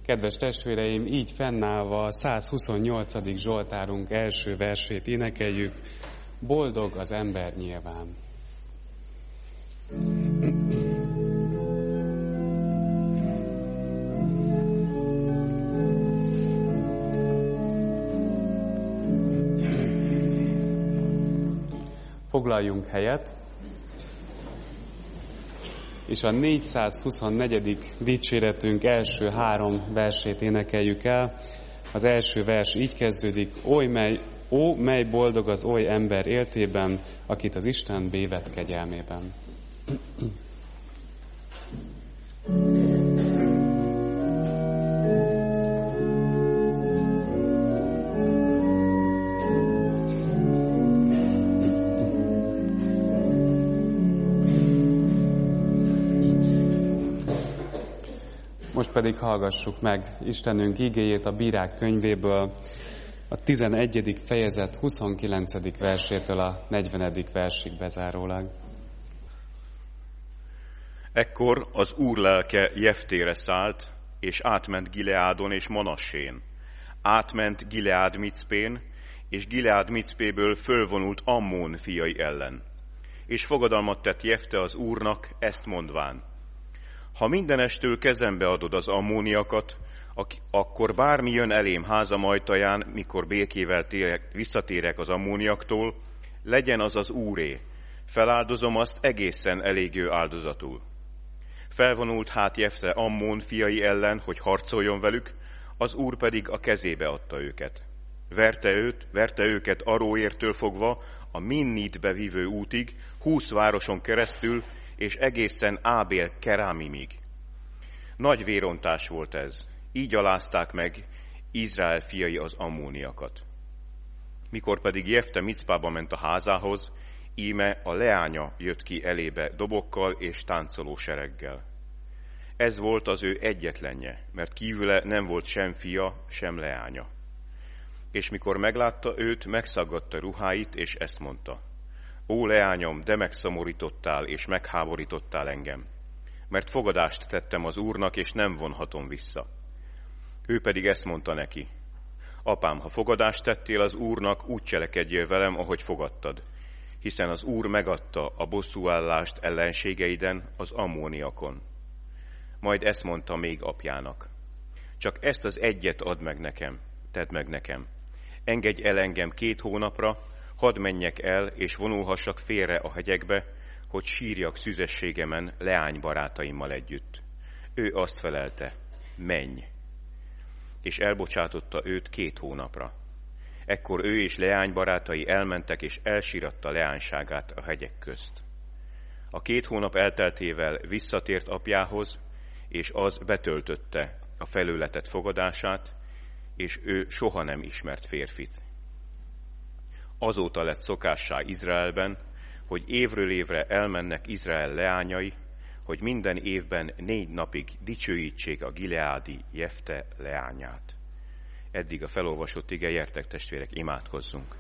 Kedves testvéreim, így fennállva a 128. Zsoltárunk első versét énekeljük, boldog az ember nyilván. Foglaljunk helyet, és a 424. dicséretünk első 3 versét énekeljük el. Az első vers így kezdődik, ó, mely boldog az oly ember éltében, akit az Isten bévet kegyelmében. Most pedig hallgassuk meg Istenünk igéjét a Bírák könyvéből, a 11. fejezet 29. versétől a 40. versig bezárólag. Ekkor az Úr lelke Jeftére szállt, és átment Gileádon és Manassén. Átment Gileád Micpén, és Gileád Micpéből fölvonult Ammón fiai ellen. És fogadalmat tett Jefte az Úrnak, ezt mondván: ha mindenestől kezembe adod az ammóniakat, akkor bármi jön elém házam ajtaján, mikor békével visszatérek az ammóniaktól, legyen az az Úré, feláldozom azt egészen elégő áldozatul. Felvonult hát Jefte Ammón fiai ellen, hogy harcoljon velük, az Úr pedig a kezébe adta őket. Verte őket Aróértől fogva a Minnitbe vívő útig, 20 városon keresztül, és egészen Ábél Kerámimig. Nagy vérontás volt ez, így alázták meg Izrael fiai az ammóniakat. Mikor pedig Jefte Micpába ment a házához, íme a leánya jött ki elébe dobokkal és táncoló sereggel. Ez volt az ő egyetlenje, mert kívüle nem volt sem fia, sem leánya. És mikor meglátta őt, megszaggatta ruháit, és ezt mondta: ó, leányom, de megszomorítottál és megháborítottál engem, mert fogadást tettem az Úrnak, és nem vonhatom vissza. Ő pedig ezt mondta neki: apám, ha fogadást tettél az Úrnak, úgy cselekedjél velem, ahogy fogadtad, hiszen az Úr megadta a bosszúállást ellenségeiden, az ammóniakon. Majd ezt mondta még apjának: csak ezt az egyet add meg nekem, tedd meg nekem. Engedj el engem 2 hónapra, hadd menjek el, és vonulhassak félre a hegyekbe, hogy sírjak szüzességemen leánybarátaimmal együtt. Ő azt felelte: menj! És elbocsátotta őt 2 hónapra. Ekkor ő és leánybarátai elmentek, és elsíratta leányságát a hegyek közt. A 2 hónap elteltével visszatért apjához, és az betöltötte a felőletett fogadását, és ő soha nem ismert férfit. Azóta lett szokássá Izraelben, hogy évről évre elmennek Izrael leányai, hogy minden évben 4 napig dicsőítsék a gileádi Jefte leányát. Eddig a felolvasott ige, gyertek testvérek, imádkozzunk.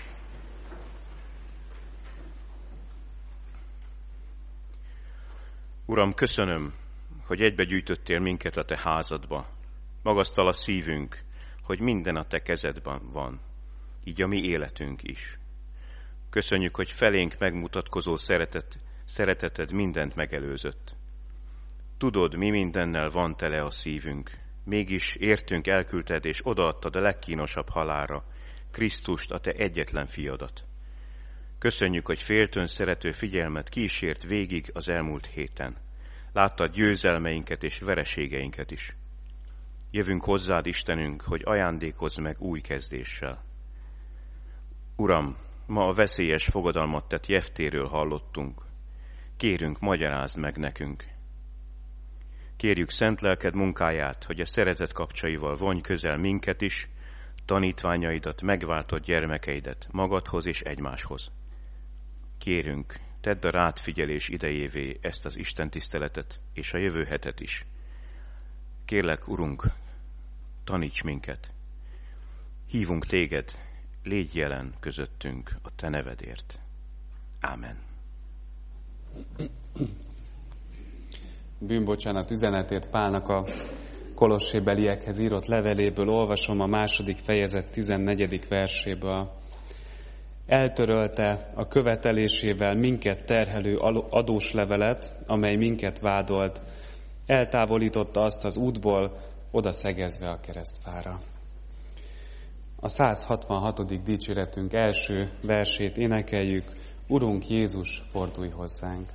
Uram, köszönöm, hogy egybegyűjtöttél minket a te házadba. Magasztal a szívünk, hogy minden a te kezedben van, így a mi életünk is. Köszönjük, hogy felénk megmutatkozó szereteted mindent megelőzött. Tudod, mi mindennel van tele a szívünk, mégis értünk elküldted és odaadtad a legkínosabb halálra, Krisztust, a te egyetlen fiadat. Köszönjük, hogy féltőn szerető figyelmet kísért végig az elmúlt héten. Láttad győzelmeinket és vereségeinket is. Jövünk hozzád, Istenünk, hogy ajándékozz meg új kezdéssel. Uram, ma a veszélyes fogadalmat tett Jeftéről hallottunk. Kérünk, magyarázd meg nekünk. Kérjük szent lelked munkáját, hogy a szeretet kapcsaival vonj közel minket is, tanítványaidat, megváltott gyermekeidet magadhoz és egymáshoz. Kérünk, tedd a rád figyelés idejévé ezt az Isten tiszteletet és a jövő hetet is. Kérlek, Urunk, taníts minket. Hívunk téged, légy jelen közöttünk a te nevedért. Ámen. Bűnbocsánat üzenetét Pálnak a Kolossébeliekhez írott leveléből olvasom a 2. fejezet 14. verséből. Eltörölte a követelésével minket terhelő adós levelet, amely minket vádolt. Eltávolította azt az útból, oda szegezve a keresztfára. A 166. dicséretünk első versét énekeljük. Urunk Jézus, fordulj hozzánk!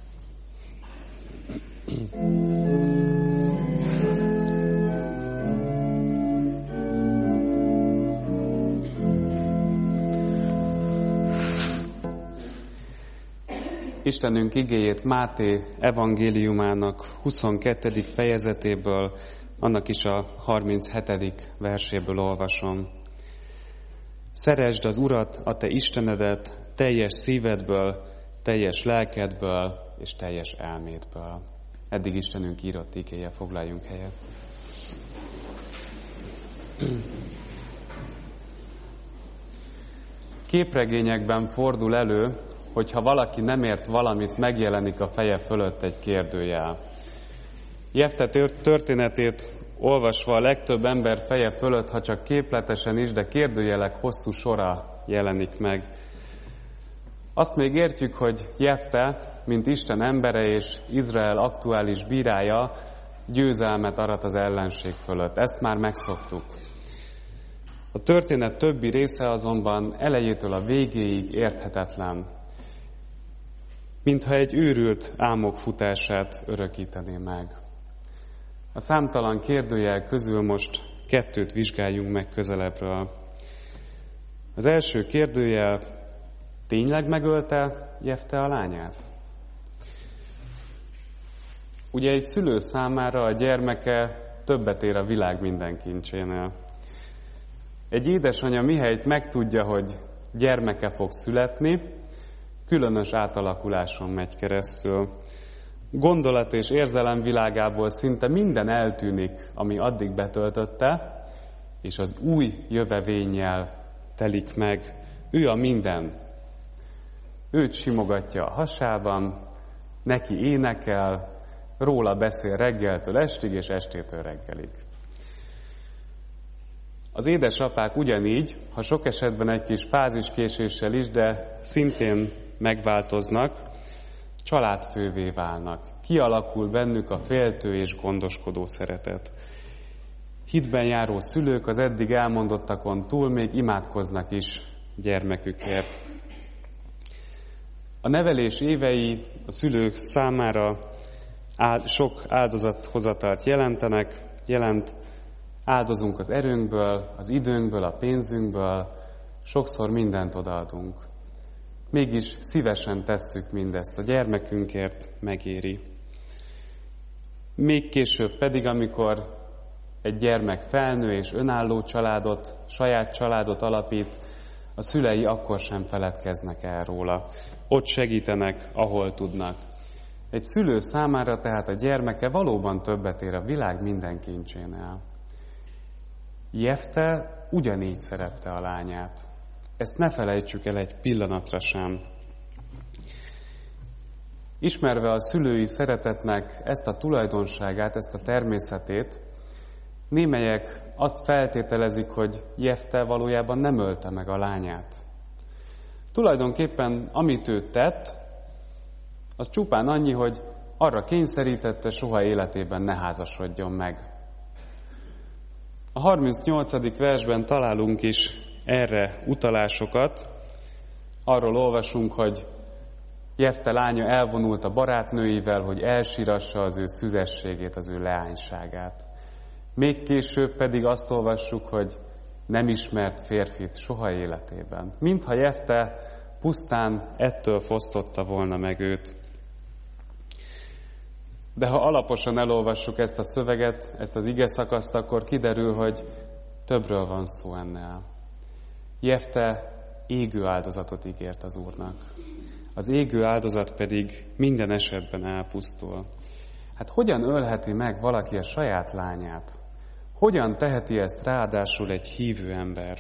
Istenünk igéjét Máté evangéliumának 22. fejezetéből, annak is a 37. verséből olvasom. Szeresd az Urat, a te Istenedet, teljes szívedből, teljes lelkedből és teljes elmédből. Eddig Istenünk írott igéje, foglaljunk helyet. Képregényekben fordul elő, hogyha valaki nem ért valamit, megjelenik a feje fölött egy kérdőjel. Jefte történetét olvasva a legtöbb ember feje fölött, ha csak képletesen is, de kérdőjelek hosszú sora jelenik meg. Azt még értjük, hogy Jefte, mint Isten embere és Izrael aktuális bírája, győzelmet arat az ellenség fölött. Ezt már megszoktuk. A történet többi része azonban elejétől a végéig érthetetlen, mintha egy őrült álmok futását örökítené meg. A számtalan kérdőjel közül most 2 vizsgáljunk meg közelebbről. Az első kérdőjel: tényleg megölte Jefte a lányát? Ugye egy szülő számára a gyermeke többet ér a világ minden kincsénél. Egy édesanyja mihelyt megtudja, hogy gyermeke fog születni, különös átalakuláson megy keresztül. Gondolat és érzelem világából szinte minden eltűnik, ami addig betöltötte, és az új jövevénnyel telik meg. Ő a minden. Őt simogatja a hasában, neki énekel, róla beszél reggeltől estig és estétől reggelig. Az édesapák ugyanígy, ha sok esetben egy kis fáziskéséssel is, de szintén megváltoznak, családfővé válnak. Kialakul bennük a féltő és gondoskodó szeretet. Hitben járó szülők az eddig elmondottakon túl még imádkoznak is gyermekükért. A nevelés évei a szülők számára sok áldozathozatalt jelent. Áldozunk az erőnkből, az időnkből, a pénzünkből, sokszor mindent odaadunk. Mégis szívesen tesszük mindezt, a gyermekünkért megéri. Még később pedig, amikor egy gyermek felnő és önálló saját családot alapít, a szülei akkor sem feledkeznek el róla. Ott segítenek, ahol tudnak. Egy szülő számára tehát a gyermeke valóban többet ér a világ minden kincsénél. Jefte ugyanígy szerette a lányát. Ezt ne felejtsük el egy pillanatra sem. Ismerve a szülői szeretetnek ezt a tulajdonságát, ezt a természetét, némelyek azt feltételezik, hogy Jefte valójában nem ölte meg a lányát. Tulajdonképpen amit ő tett, az csupán annyi, hogy arra kényszerítette, soha életében ne házasodjon meg. A 38. versben találunk is erre utalásokat. Arról olvasunk, hogy Jefte lánya elvonult a barátnőivel, hogy elsírassa az ő szüzességét, az ő leányságát. Még később pedig azt olvassuk, hogy nem ismert férfit soha életében. Mintha Jefte pusztán ettől fosztotta volna meg őt. De ha alaposan elolvassuk ezt a szöveget, ezt az ige szakaszt, akkor kiderül, hogy többről van szó ennél. Jefte égő áldozatot ígért az Úrnak. Az égő áldozat pedig minden esetben elpusztul. Hát hogyan ölheti meg valaki a saját lányát? Hogyan teheti ezt ráadásul egy hívő ember?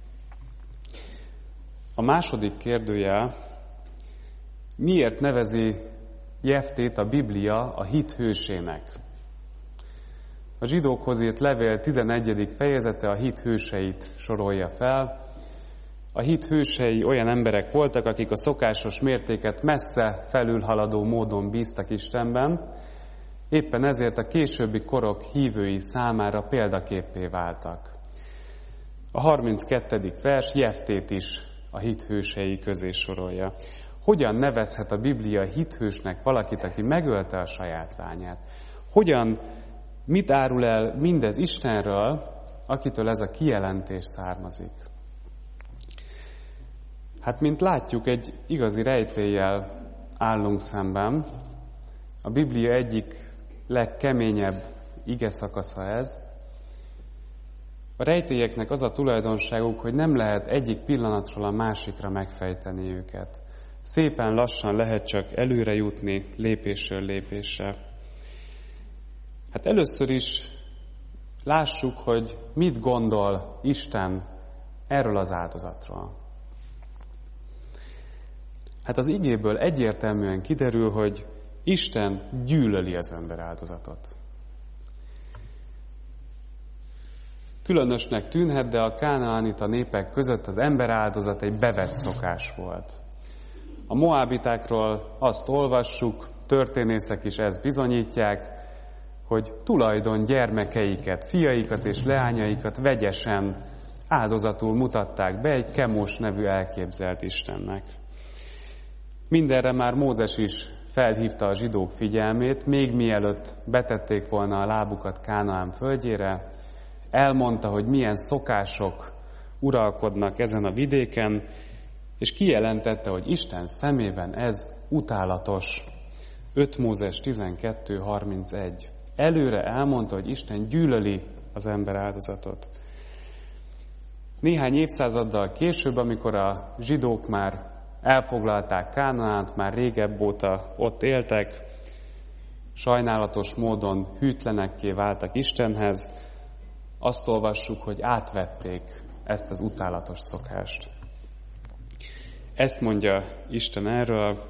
A második kérdőjel: miért nevezi Jeftét a Biblia a hit hősének? A zsidókhoz írt levél 11. fejezete a hit hőseit sorolja fel. A hit hősei olyan emberek voltak, akik a szokásos mértéket messze felülhaladó módon bíztak Istenben, éppen ezért a későbbi korok hívői számára példaképpé váltak. A 32. vers Jeftét is a hit hősei közé sorolja. Hogyan nevezhet a Biblia hithősnek valakit, aki megölte a saját lányát? Mit árul el mindez Istenről, akitől ez a kijelentés származik? Hát, mint látjuk, egy igazi rejtéllyel állunk szemben. A Biblia egyik legkeményebb igeszakasza ez. A rejtélyeknek az a tulajdonságuk, hogy nem lehet egyik pillanatról a másikra megfejteni őket. Szépen lassan lehet csak előre jutni, lépésről lépésre. Hát először is lássuk, hogy mit gondol Isten erről az áldozatról. Hát az igéből egyértelműen kiderül, hogy Isten gyűlöli az ember áldozatot. Különösnek tűnhet, de a kánaánita népek között az emberáldozat egy bevett szokás volt. A moábitákról azt olvassuk, történészek is ezt bizonyítják, hogy tulajdon gyermekeiket, fiaikat és leányaikat vegyesen áldozatul mutatták be egy Kemós nevű elképzelt istennek. Mindenre már Mózes is felhívta a zsidók figyelmét, még mielőtt betették volna a lábukat Kánaán földjére, elmondta, hogy milyen szokások uralkodnak ezen a vidéken, és kijelentette, hogy Isten szemében ez utálatos. 5 Mózes 12.31. Előre elmondta, hogy Isten gyűlöli az ember áldozatot. Néhány évszázaddal később, amikor a zsidók már elfoglalták Kánaánt, már régebb óta ott éltek, sajnálatos módon hűtlenekké váltak Istenhez, azt olvassuk, hogy átvették ezt az utálatos szokást. Ezt mondja Isten erről: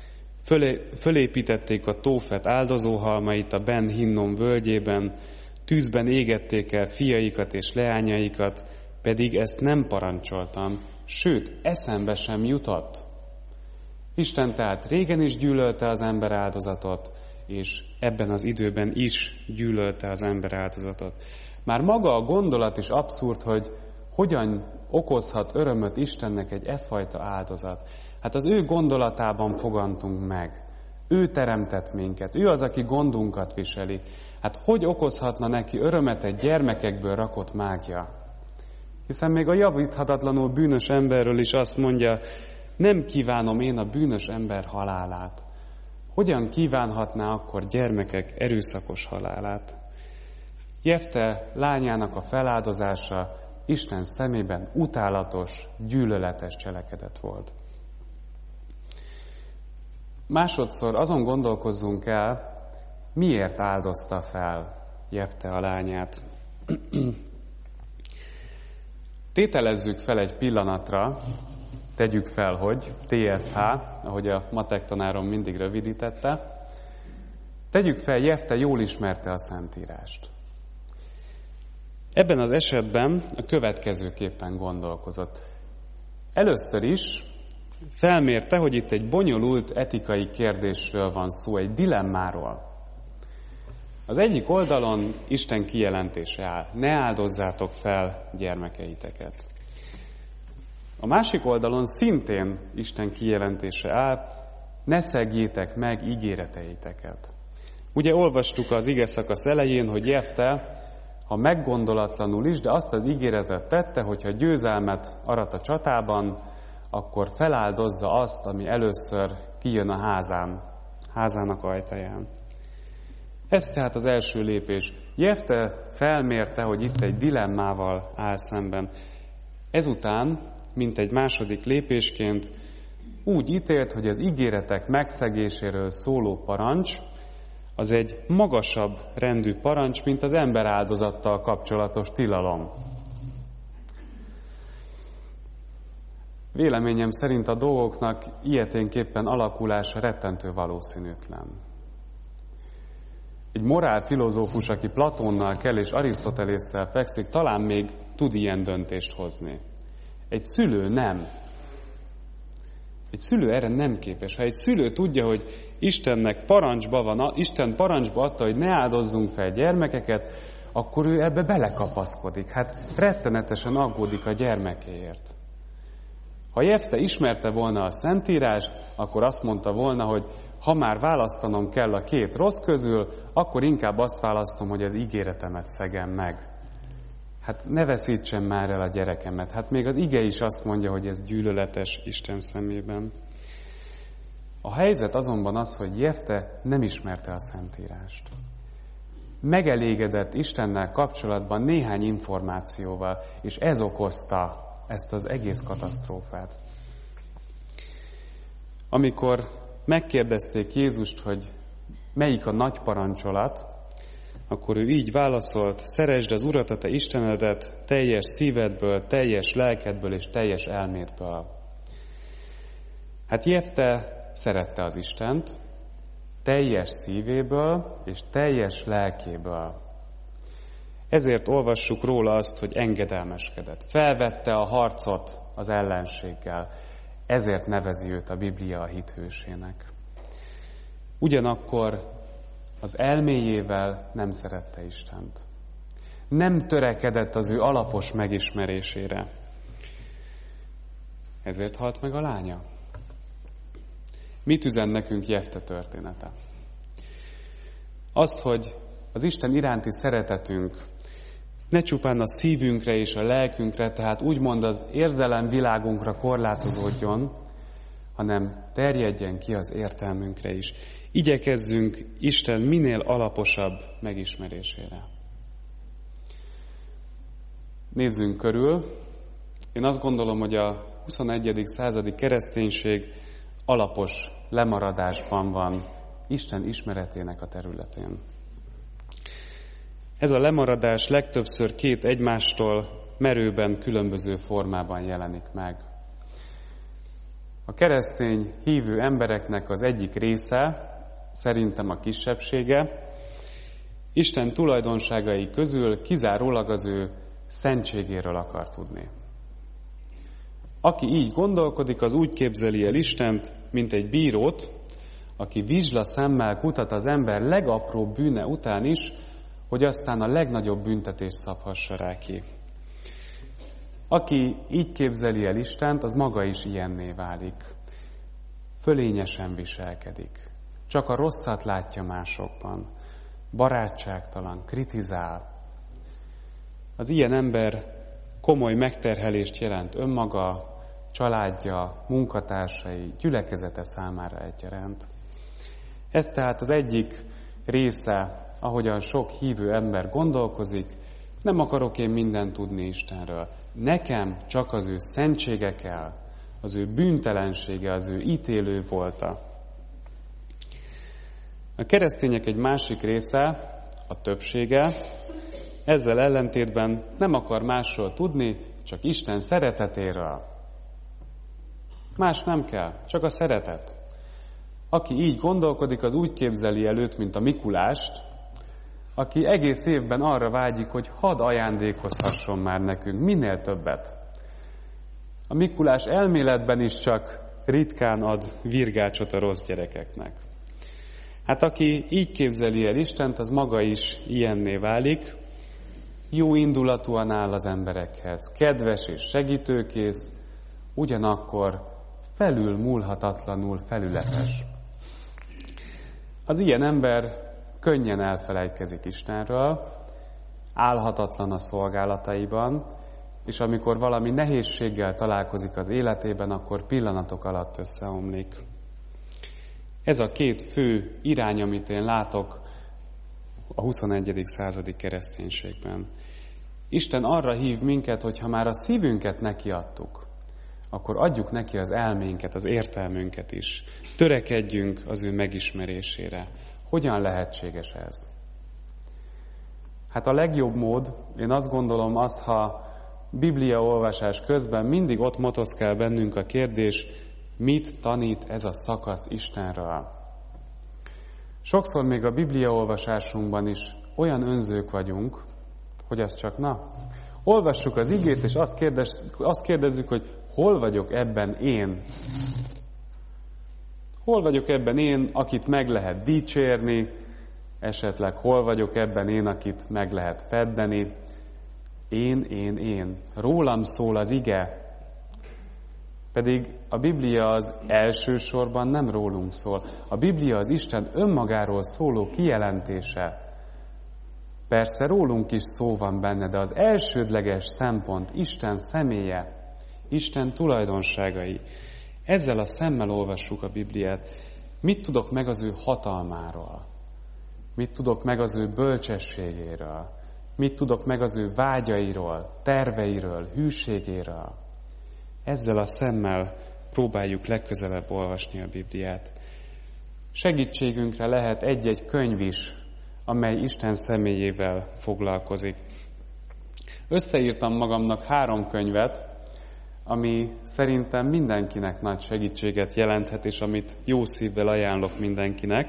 fölépítették a Tófet áldozóhalmait a Ben Hinnom völgyében, tűzben égették el fiaikat és leányaikat, pedig ezt nem parancsoltam, sőt, eszembe sem jutott. Isten tehát régen is gyűlölte az ember áldozatot, és ebben az időben is gyűlölte az ember áldozatot. Már maga a gondolat is abszurd, hogy hogyan okozhat örömöt Istennek egy effajta áldozat. Hát az ő gondolatában fogantunk meg. Ő teremtett minket, ő az, aki gondunkat viseli. Hát hogy okozhatna neki örömet egy gyermekekből rakott mágia? Hiszen még a javíthatatlanul bűnös emberről is azt mondja, nem kívánom én a bűnös ember halálát. Hogyan kívánhatná akkor gyermekek erőszakos halálát? Jefte lányának a feláldozása Isten szemében utálatos, gyűlöletes cselekedet volt. Másodszor azon gondolkozzunk el, miért áldozta fel Jefte a lányát. Tételezzük fel egy pillanatra, tegyük fel, hogy TFH, ahogy a matek tanárom mindig rövidítette, tegyük fel, Jefte jól ismerte a Szentírást. Ebben az esetben a következőképpen gondolkozott. Először is felmérte, hogy itt egy bonyolult etikai kérdésről van szó, egy dilemmáról. Az egyik oldalon Isten kijelentése áll, ne áldozzátok fel gyermekeiteket. A másik oldalon szintén Isten kijelentése áll, ne szegjétek meg ígéreteiteket. Ugye olvastuk az igeszakasz elején, hogy Jefte, ha meggondolatlanul is, de azt az ígéretet tette, hogyha győzelmet arat a csatában, akkor feláldozza azt, ami először kijön a házának ajtaján. Ez tehát az első lépés. Jefte felmérte, hogy itt egy dilemmával áll szemben. Ezután, mint egy második lépésként, úgy ítélt, hogy az ígéretek megszegéséről szóló parancs, az egy magasabb rendű parancs, mint az emberáldozattal kapcsolatos tilalom. Véleményem szerint a dolgoknak ilyeténképpen alakulása rettentő valószínűtlen. egy morálfilozófus, aki Platónnal kell és Arisztotelésszel fekszik, talán még tud ilyen döntést hozni. Egy szülő nem. Egy szülő erre nem képes. Ha egy szülő tudja, hogy Istennek parancsba van, Isten parancsba adta, hogy ne áldozzunk fel gyermekeket, akkor ő ebbe belekapaszkodik. Hát rettenetesen aggódik a gyermekéért. Ha Jefte ismerte volna a Szentírást, akkor azt mondta volna, hogy ha már választanom kell a két rossz közül, akkor inkább azt választom, hogy az ígéretemet szegem meg. Hát ne veszítsem már el a gyerekemet. Hát még az ige is azt mondja, hogy ez gyűlöletes Isten szemében. A helyzet azonban az, hogy Jefte nem ismerte a Szentírást. Megelégedett Istennel kapcsolatban néhány információval, és ez okozta ezt az egész katasztrófát. Amikor megkérdezték Jézust, hogy melyik a nagy parancsolat, akkor ő így válaszolt: szeresd az Urat, a te Istenedet teljes szívedből, teljes lelkedből és teljes elmédből. Hát Jefte szerette az Istent teljes szívéből és teljes lelkéből. Ezért olvassuk róla azt, hogy engedelmeskedett. Felvette a harcot az ellenséggel. Ezért nevezi őt a Biblia a hithősének. Ugyanakkor az elméjével nem szerette Istent. Nem törekedett az ő alapos megismerésére. Ezért halt meg a lánya. Mit üzen nekünk Jefte története? Azt, hogy az Isten iránti szeretetünk ne csupán a szívünkre és a lelkünkre, tehát úgymond az érzelemvilágunkra korlátozódjon, hanem terjedjen ki az értelmünkre is. Igyekezzünk Isten minél alaposabb megismerésére. Nézzünk körül. Én azt gondolom, hogy a 21. századi kereszténység alapos lemaradásban van Isten ismeretének a területén. Ez a lemaradás legtöbbször két egymástól merőben különböző formában jelenik meg. A keresztény hívő embereknek az egyik része, szerintem a kisebbsége, Isten tulajdonságai közül kizárólag az ő szentségéről akar tudni. Aki így gondolkodik, az úgy képzeli el Istent, mint egy bírót, aki vizsla szemmel kutat az ember legapróbb bűne után is, hogy aztán a legnagyobb büntetést szabhassa rá ki. Aki így képzeli el Istent, az maga is ilyenné válik. Fölényesen viselkedik. Csak a rosszat látja másokban. Barátságtalan, kritizál. Az ilyen ember komoly megterhelést jelent önmaga, családja, munkatársai, gyülekezete számára egyaránt. Ez tehát az egyik része, ahogyan sok hívő ember gondolkozik, nem akarok én mindent tudni Istenről. Nekem csak az ő szentsége kell, az ő bűntelensége, az ő ítélő volta. A keresztények egy másik része, a többsége, ezzel ellentétben nem akar másról tudni, csak Isten szeretetéről. Más nem kell, csak a szeretet. Aki így gondolkodik, az úgy képzeli el őt, mint a Mikulást, aki egész évben arra vágyik, hogy hadd ajándékozhasson már nekünk minél többet. A Mikulás elméletben is csak ritkán ad virgácsot a rossz gyerekeknek. Hát aki így képzeli el Istent, az maga is ilyenné válik, jó indulatúan áll az emberekhez, kedves és segítőkész, ugyanakkor felülmúlhatatlanul felületes. Az ilyen ember könnyen elfelejtkezik Istenről, álhatatlan a szolgálataiban, és amikor valami nehézséggel találkozik az életében, akkor pillanatok alatt összeomlik. Ez a két fő irány, amit én látok a 21. századi kereszténységben. Isten arra hív minket, hogy ha már a szívünket nekiadtuk, akkor adjuk neki az elménket, az értelmünket is. Törekedjünk az ő megismerésére. Hogyan lehetséges ez? Hát a legjobb mód, én azt gondolom az, ha Biblia olvasás közben mindig ott motoszkál bennünk a kérdés, mit tanít ez a szakasz Istenről? Sokszor még a bibliaolvasásunkban is olyan önzők vagyunk, hogy az csak olvassuk az igét, és azt kérdezzük, hogy hol vagyok ebben én? Hol vagyok ebben én, akit meg lehet dicsérni, esetleg hol vagyok ebben én, akit meg lehet feddeni? Én. Rólam szól az ige. Pedig a Biblia az elsősorban nem rólunk szól. A Biblia az Isten önmagáról szóló kijelentése. Persze rólunk is szó van benne, de az elsődleges szempont Isten személye, Isten tulajdonságai. Ezzel a szemmel olvassuk a Bibliát. Mit tudok meg az ő hatalmáról? Mit tudok meg az ő bölcsességéről? Mit tudok meg az ő vágyairól, terveiről, hűségéről? Ezzel a szemmel próbáljuk legközelebb olvasni a Bibliát. Segítségünkre lehet egy-egy könyv is, amely Isten személyével foglalkozik. Összeírtam magamnak 3 könyvet, ami szerintem mindenkinek nagy segítséget jelenthet, és amit jó szívvel ajánlok mindenkinek.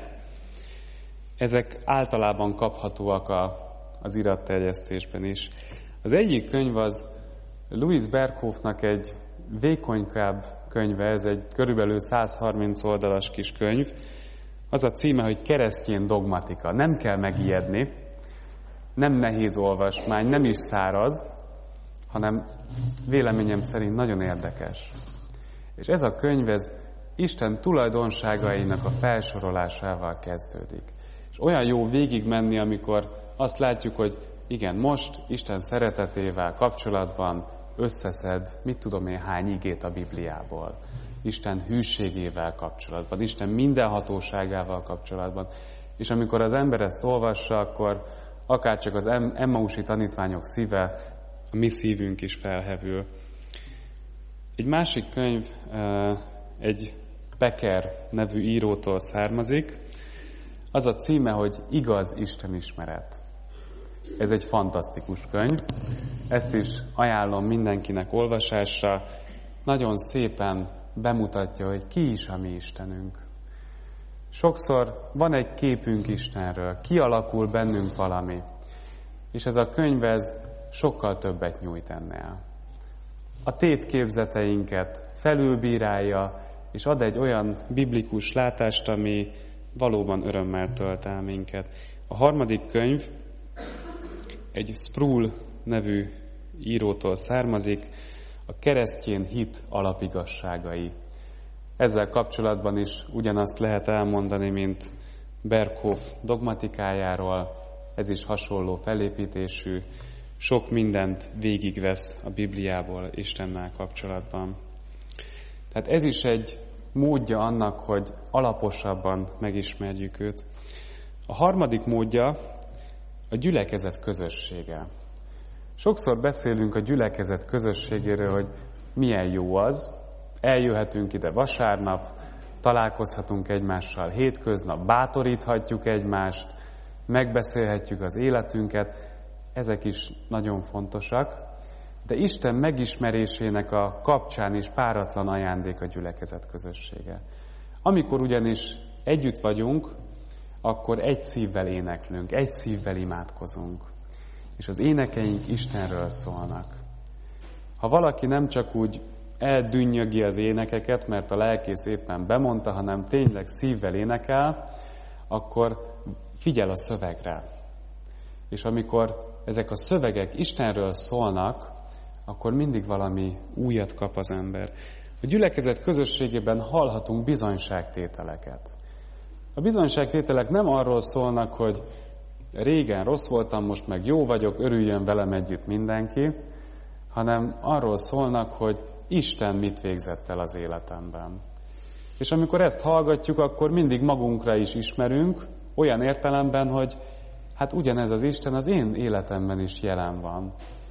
Ezek általában kaphatóak az iratterjesztésben is. Az egyik könyv az Louis Berkhofnak egy vékonykább könyve, ez egy körülbelül 130 oldalas kis könyv. Az a címe, hogy Keresztény dogmatika. Nem kell megijedni, nem nehéz olvasmány, nem is száraz, hanem véleményem szerint nagyon érdekes. És ez a könyv, ez Isten tulajdonságainak a felsorolásával kezdődik. És olyan jó végigmenni, amikor azt látjuk, hogy igen, most Isten szeretetével kapcsolatban összeszed, mit tudom én, hány igét a Bibliából. Isten hűségével kapcsolatban, Isten mindenhatóságával kapcsolatban. És amikor az ember ezt olvassa, akkor akárcsak az emmausi tanítványok szíve, a mi szívünk is felhevül. Egy másik könyv egy Becker nevű írótól származik. Az a címe, hogy Igaz Istenismeret. Ez egy fantasztikus könyv. Ezt is ajánlom mindenkinek olvasásra. Nagyon szépen bemutatja, hogy ki is a mi Istenünk. Sokszor van egy képünk Istenről, kialakul bennünk valami. És ez a könyv ez sokkal többet nyújt ennél. A tétképzeteinket felülbírálja, és ad egy olyan biblikus látást, ami valóban örömmel tölt el minket. A harmadik könyv egy Sproul nevű írótól származik, a keresztény hit alapigasságai. Ezzel kapcsolatban is ugyanazt lehet elmondani, mint Berkhof dogmatikájáról, ez is hasonló felépítésű, sok mindent végigvesz a Bibliából Istennel kapcsolatban. Tehát ez is egy módja annak, hogy alaposabban megismerjük őt. A harmadik módja a gyülekezet közössége. Sokszor beszélünk a gyülekezet közösségéről, hogy milyen jó az. Eljöhetünk ide vasárnap, találkozhatunk egymással hétköznap, bátoríthatjuk egymást, megbeszélhetjük az életünket. Ezek is nagyon fontosak. De Isten megismerésének a kapcsán is páratlan ajándék a gyülekezet közössége. Amikor ugyanis együtt vagyunk, akkor egy szívvel éneklünk, egy szívvel imádkozunk. És az énekeink Istenről szólnak. Ha valaki nem csak úgy eldünnyögi az énekeket, mert a lelkész éppen bemondta, hanem tényleg szívvel énekel, akkor figyel a szövegre. És amikor ezek a szövegek Istenről szólnak, akkor mindig valami újat kap az ember. A gyülekezet közösségében hallhatunk bizonyságtételeket. A bizonyságtételek nem arról szólnak, hogy régen rossz voltam, most meg jó vagyok, örüljön velem együtt mindenki, hanem arról szólnak, hogy Isten mit végzett el az életemben. És amikor ezt hallgatjuk, akkor mindig magunkra is ismerünk, olyan értelemben, hogy hát ugyanez az Isten az én életemben is jelen van.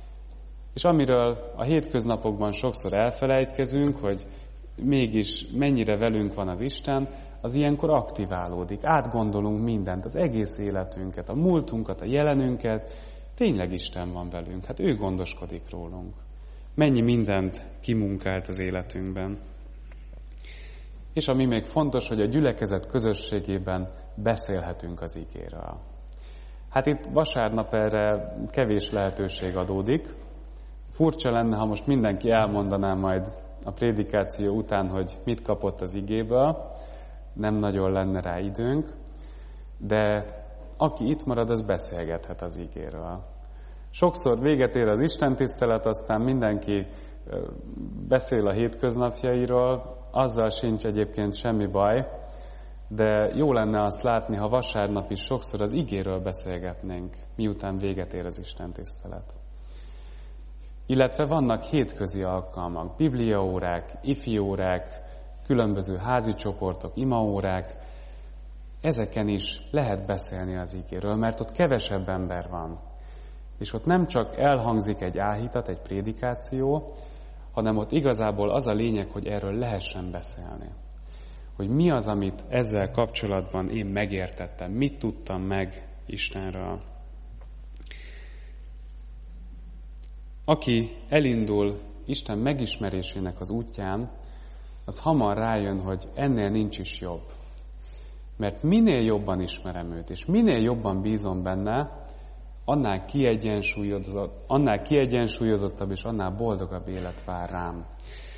És amiről a hétköznapokban sokszor elfelejtkezünk, hogy mégis mennyire velünk van az Isten, az ilyenkor aktiválódik. Átgondolunk mindent, az egész életünket, a múltunkat, a jelenünket. Tényleg Isten van velünk, hát ő gondoskodik rólunk. Mennyi mindent kimunkált az életünkben. És ami még fontos, hogy a gyülekezet közösségében beszélhetünk az igéről. Hát itt vasárnap erre kevés lehetőség adódik. Furcsa lenne, ha most mindenki elmondaná majd a prédikáció után, hogy mit kapott az igéből. Nem nagyon lenne rá időnk, de aki itt marad, az beszélgethet az igéről. Sokszor véget ér az istentisztelet, aztán mindenki beszél a hétköznapjairól, azzal sincs egyébként semmi baj, de jó lenne azt látni, ha vasárnap is sokszor az igéről beszélgetnénk, miután véget ér az istentisztelet. Illetve vannak hétközi alkalmak, bibliaórák, ifiórák, különböző házi csoportok, imaórák. Ezeken is lehet beszélni az igéről, mert ott kevesebb ember van. És ott nem csak elhangzik egy áhítat, egy prédikáció, hanem ott igazából az a lényeg, hogy erről lehessen beszélni. Hogy mi az, amit ezzel kapcsolatban én megértettem, mit tudtam meg Istenről. Aki elindul Isten megismerésének az útján, az hamar rájön, hogy ennél nincs is jobb. Mert minél jobban ismerem őt, és minél jobban bízom benne, annál kiegyensúlyozottabb és annál boldogabb élet vár rám.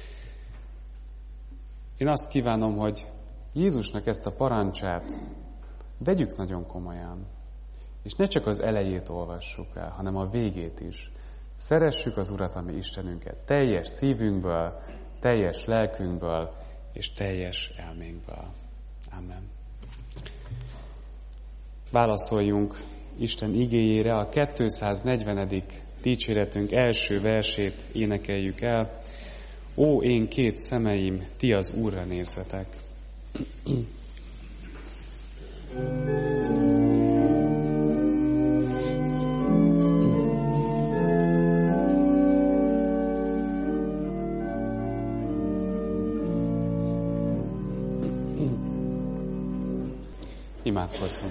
Én azt kívánom, hogy Jézusnak ezt a parancsát vegyük nagyon komolyan. És ne csak az elejét olvassuk el, hanem a végét is. Szeressük az Urat, a mi Istenünket, teljes szívünkből, teljes lelkünkből és teljes elménkből. Amen. Válaszoljunk Isten igéjére, a 240. dicséretünk első versét énekeljük el. Ó, én két szemeim, ti az Úrra nézzetek. Imádkozzunk.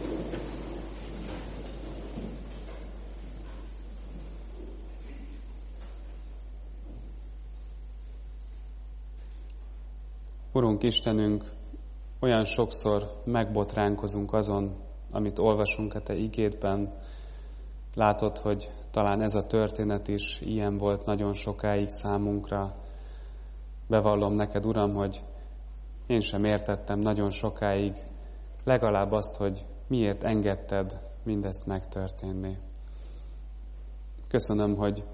Urunk Istenünk, olyan sokszor megbotránkozunk azon, amit olvasunk a Te igédben. Látod, hogy talán ez a történet is ilyen volt nagyon sokáig számunkra. Bevallom neked, Uram, hogy én sem értettem nagyon sokáig, legalább azt, hogy miért engedted mindezt megtörténni. Köszönöm, hogy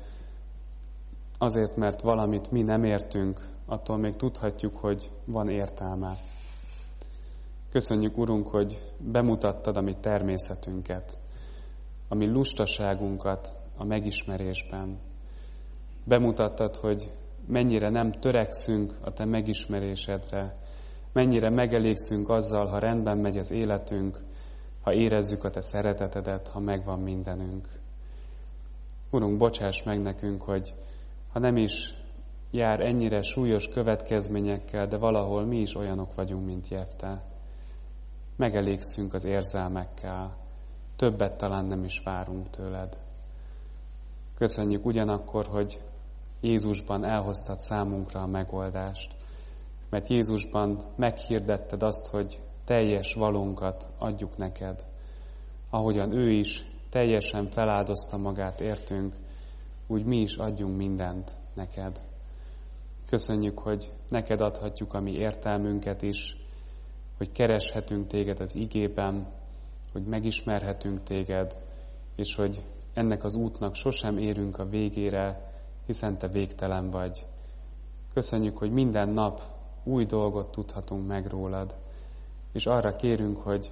azért, mert valamit mi nem értünk, attól még tudhatjuk, hogy van értelme. Köszönjük, Urunk, hogy bemutattad a mi természetünket, a mi lustaságunkat a megismerésben. Bemutattad, hogy mennyire nem törekszünk a Te megismerésedre, mennyire megelégszünk azzal, ha rendben megy az életünk, ha érezzük a Te szeretetedet, ha megvan mindenünk. Urunk, bocsáss meg nekünk, hogy ha nem is jár ennyire súlyos következményekkel, de valahol mi is olyanok vagyunk, mint Jefte. Megelégszünk az érzelmekkel, többet talán nem is várunk tőled. Köszönjük ugyanakkor, hogy Jézusban elhoztad számunkra a megoldást, mert Jézusban meghirdetted azt, hogy teljes valónkat adjuk neked. Ahogyan ő is teljesen feláldozta magát értünk, úgy mi is adjunk mindent neked. Köszönjük, hogy neked adhatjuk a mi értelmünket is, hogy kereshetünk téged az igében, hogy megismerhetünk téged, és hogy ennek az útnak sosem érünk a végére, hiszen te végtelen vagy. Köszönjük, hogy minden nap új dolgot tudhatunk meg rólad, és arra kérünk, hogy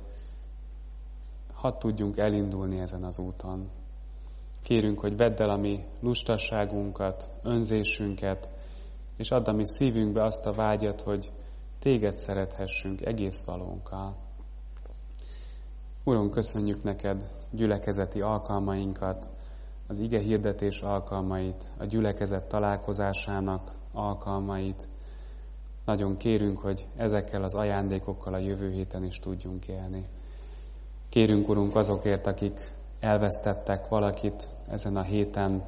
hadd tudjunk elindulni ezen az úton. Kérünk, hogy vedd el a mi lustasságunkat, önzésünket, és add a mi szívünkbe azt a vágyat, hogy téged szerethessünk egész valónkkal. Urunk, köszönjük neked gyülekezeti alkalmainkat, az ige hirdetés alkalmait, a gyülekezet találkozásának alkalmait. Nagyon kérünk, hogy ezekkel az ajándékokkal a jövő héten is tudjunk élni. Kérünk, Urunk, azokért, akik elvesztettek valakit ezen a héten.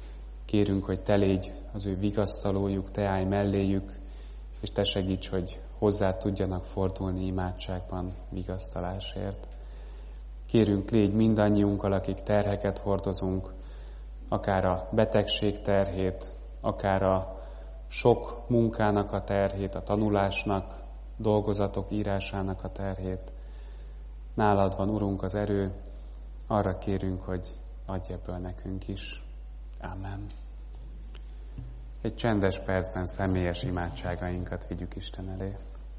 Kérünk, hogy te légy az ő vigasztalójuk, te állj melléjük, és te segíts, hogy hozzá tudjanak fordulni imádságban vigasztalásért. Kérünk, légy mindannyiunkkal, akik terheket hordozunk, akár a betegség terhét, akár a sok munkának a terhét, a tanulásnak, dolgozatok írásának a terhét. Nálad van, Urunk, az erő, arra kérünk, hogy adj ebből nekünk is. Amen. Egy csendes percben személyes imádságainkat vigyük Isten elé.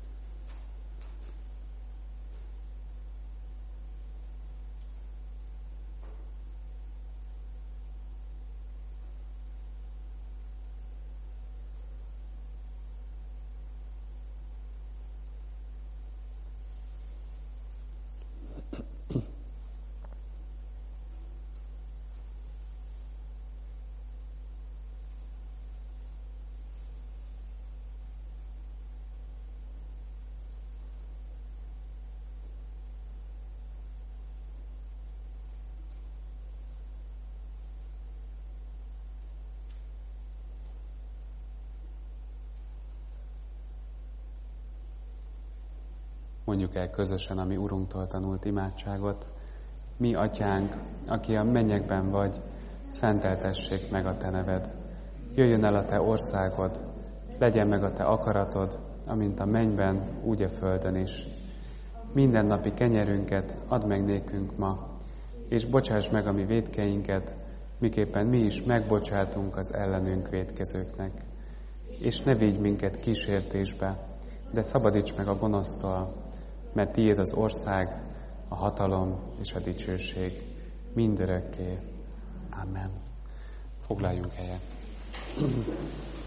Mondjuk el közösen a mi Urunktól tanult imádságot. Mi, Atyánk, aki a mennyekben vagy, szenteltessék meg a Te neved. Jöjjön el a Te országod, legyen meg a Te akaratod, amint a mennyben, úgy a földön is. Mindennapi kenyerünket add meg nékünk ma, és bocsáss meg a mi vétkeinket, miképpen mi is megbocsátunk az ellenünk vétkezőknek. És ne védj minket kísértésbe, de szabadíts meg a gonosztól, mert tiéd az ország, a hatalom és a dicsőség mindörökké. Amen. Foglaljunk helyet.